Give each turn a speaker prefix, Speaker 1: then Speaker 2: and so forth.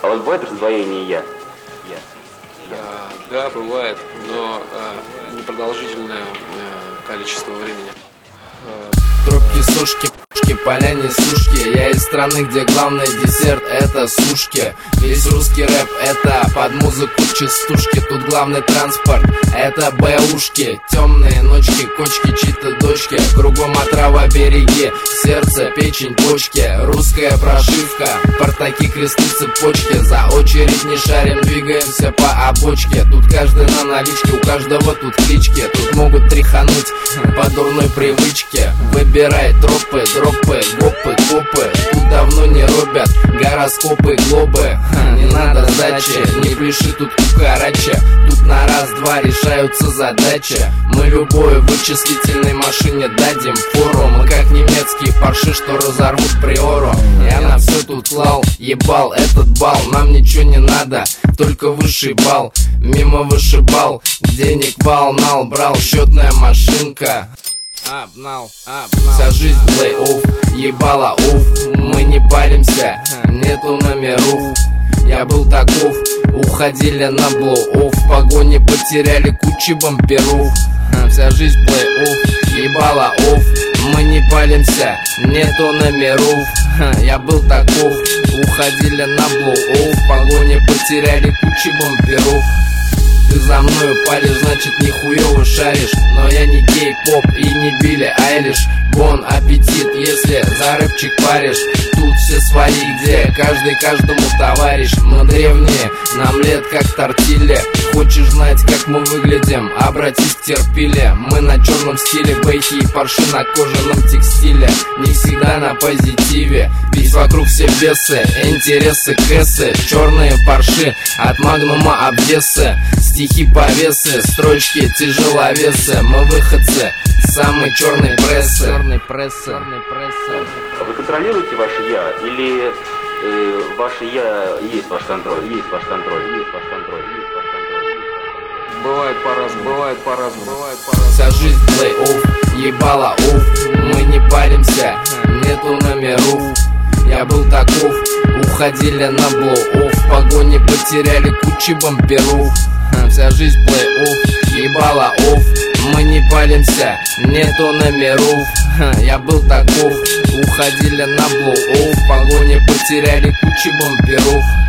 Speaker 1: А вот бывает раздвоение «я»?
Speaker 2: Да, бывает, но непродолжительное количество времени.
Speaker 3: Трубки, сушки, пушки, поля несушки. Я из страны, где главный десерт это сушки. Весь русский рэп это под музыку частушки. Тут главный транспорт это бэушки. Темные ночки, кочки, чьи-то дочки. Кругом отрава, береги, сердце, печень, почки. Русская прошивка, портаки, кресты, цепочки. За очередь не шарим, двигаемся по обочке. Тут каждый на наличке, у каждого тут клички. Тут могут тряхануть по дурной привычке. Выбирай тропы, дропы, гопы, копы. Тут давно не робят гороскопы, глобы. Не надо сдачи, не пиши тут кукарача. Тут на раз-два решаются задачи. Мы любой вычислительной машине дадим фору. Мы как немецкие парши, что разорвут приору. Я на все тут клал, ебал этот бал. Нам ничего не надо, только высший бал. Мимо вышибал, денег волнал. Брал счетная машинка. Вся жизнь плей-офф, ебала офф. Мы не паримся, нету номеров. Я был таков, уходили на блоу-офф. В погоне потеряли кучу бамперов. Вся жизнь плей-офф, ебала офф. Мы не палимся, нету номеров. Я был таков, уходили на блоу-офф. В погоне потеряли кучу бамперов. Ты за мною палишь, значит нихуёво шаришь. Но я не кей-поп и не Билли Айлиш. Бон аппетит, если за рэпчик паришь. Тут все свои, где каждый каждому товарищ. Мы древние, нам лет как тортилья. Хочешь знать, как мы выглядим? Обратись к терпиле. Мы на черном стиле, бейки и парши на кожаном текстиле. Не всегда на позитиве, ведь вокруг все бесы, интересы, кэсы. Черные парши от магнума обвесы. Стихи повесы, строчки тяжеловесы. Мы выходцы самой черной прессы.
Speaker 1: А вы контролируете ваше «я» или ваше «я» есть ваш контроль? Есть ваш контроль, есть ваш контроль, есть ваш контроль.
Speaker 2: Бывает по-разному.
Speaker 3: Вся жизнь плей-офф, ебала офф. Мы не паримся, нету номеров. Я был таков, уходили на блоу-офф. В погоне потеряли кучу бамперов. Вся жизнь плей-офф, ебала офф. Мы не палимся, нету номеров. Я был таков, уходили на блоу-офф. В погоне потеряли кучу бамперов.